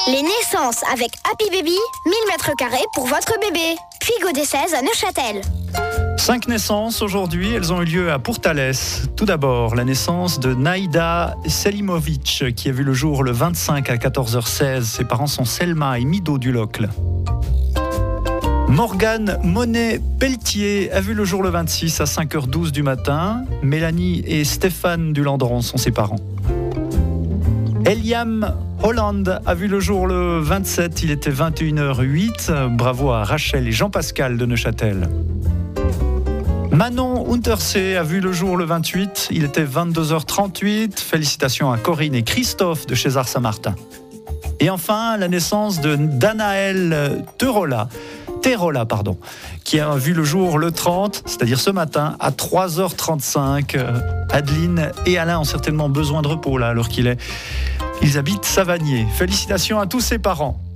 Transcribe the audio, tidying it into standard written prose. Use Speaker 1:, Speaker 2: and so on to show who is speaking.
Speaker 1: Les naissances avec Happy Baby, 1000 m² pour votre bébé. Puy Gaudé 16 à Neuchâtel.
Speaker 2: 5 naissances aujourd'hui, elles ont eu lieu à Pourtalès. Tout d'abord, la naissance de Naïda Selimovic, qui a vu le jour le 25 à 14h16. Ses parents sont Selma et Mido du Locle. Morgane Monet-Pelletier a vu le jour le 26 à 5h12 du matin. Mélanie et Stéphane du Landron sont ses parents. Eliam Holland a vu le jour le 27, il était 21h08. Bravo à Rachel et Jean-Pascal de Neuchâtel. Manon Untersee a vu le jour le 28, il était 22h38. Félicitations à Corinne et Christophe de César Saint-Martin. Et enfin, la naissance de Danaël Terola, qui a vu le jour le 30, c'est-à-dire ce matin, à 3h35. Adeline et Alain ont certainement besoin de repos là, alors qu'ils habitent Savagnier. Félicitations à tous ses parents.